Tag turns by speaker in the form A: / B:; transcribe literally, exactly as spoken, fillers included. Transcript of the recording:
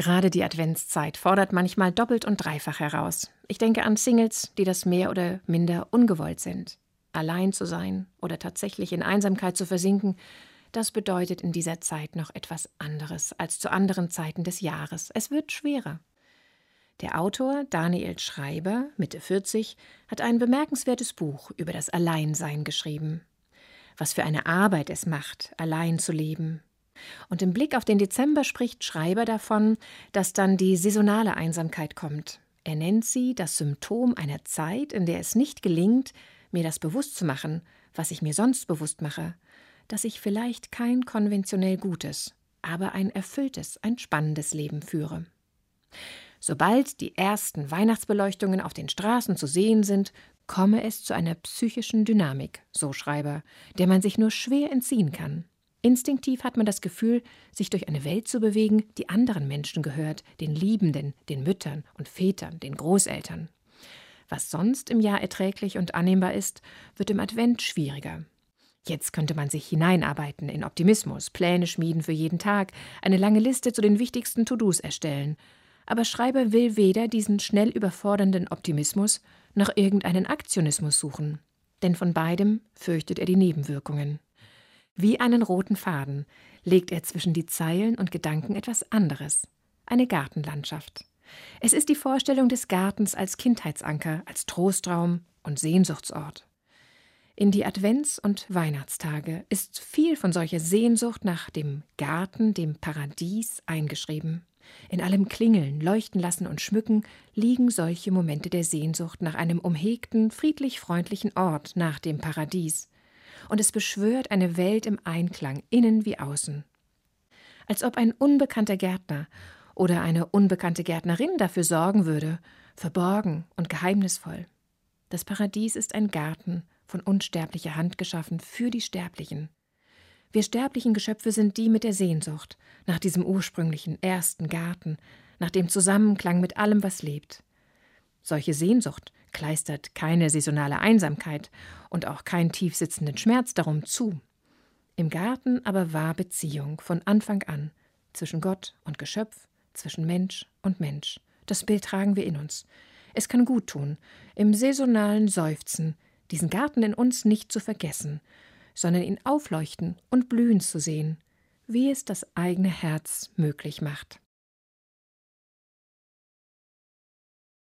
A: Gerade die Adventszeit fordert manchmal doppelt und dreifach heraus. Ich denke an Singles, die das mehr oder minder ungewollt sind. Allein zu sein oder tatsächlich in Einsamkeit zu versinken, das bedeutet in dieser Zeit noch etwas anderes als zu anderen Zeiten des Jahres. Es wird schwerer. Der Autor Daniel Schreiber, Mitte vierzig, hat ein bemerkenswertes Buch über das Alleinsein geschrieben. Was für eine Arbeit es macht, allein zu leben. Und im Blick auf den Dezember spricht Schreiber davon, dass dann die saisonale Einsamkeit kommt. Er nennt sie das Symptom einer Zeit, in der es nicht gelingt, mir das bewusst zu machen, was ich mir sonst bewusst mache, dass ich vielleicht kein konventionell gutes, aber ein erfülltes, ein spannendes Leben führe. Sobald die ersten Weihnachtsbeleuchtungen auf den Straßen zu sehen sind, komme es zu einer psychischen Dynamik, so Schreiber, der man sich nur schwer entziehen kann. Instinktiv hat man das Gefühl, sich durch eine Welt zu bewegen, die anderen Menschen gehört, den Liebenden, den Müttern und Vätern, den Großeltern. Was sonst im Jahr erträglich und annehmbar ist, wird im Advent schwieriger. Jetzt könnte man sich hineinarbeiten in Optimismus, Pläne schmieden für jeden Tag, eine lange Liste zu den wichtigsten To-Dos erstellen. Aber Schreiber will weder diesen schnell überfordernden Optimismus noch irgendeinen Aktionismus suchen. Denn von beidem fürchtet er die Nebenwirkungen. Wie einen roten Faden legt er zwischen die Zeilen und Gedanken etwas anderes, eine Gartenlandschaft. Es ist die Vorstellung des Gartens als Kindheitsanker, als Trostraum und Sehnsuchtsort. In die Advents- und Weihnachtstage ist viel von solcher Sehnsucht nach dem Garten, dem Paradies eingeschrieben. In allem Klingeln, Leuchten lassen und Schmücken liegen solche Momente der Sehnsucht nach einem umhegten, friedlich-freundlichen Ort, nach dem Paradies. Und es beschwört eine Welt im Einklang, innen wie außen. Als ob ein unbekannter Gärtner oder eine unbekannte Gärtnerin dafür sorgen würde, verborgen und geheimnisvoll. Das Paradies ist ein Garten, von unsterblicher Hand geschaffen für die Sterblichen. Wir sterblichen Geschöpfe sind die mit der Sehnsucht nach diesem ursprünglichen, ersten Garten, nach dem Zusammenklang mit allem, was lebt. Solche Sehnsucht kleistert keine saisonale Einsamkeit und auch keinen tiefsitzenden Schmerz darum zu. Im Garten aber war Beziehung von Anfang an zwischen Gott und Geschöpf, zwischen Mensch und Mensch. Das Bild tragen wir in uns. Es kann gut tun, im saisonalen Seufzen diesen Garten in uns nicht zu vergessen, sondern ihn aufleuchten und blühen zu sehen, wie es das eigene Herz möglich macht.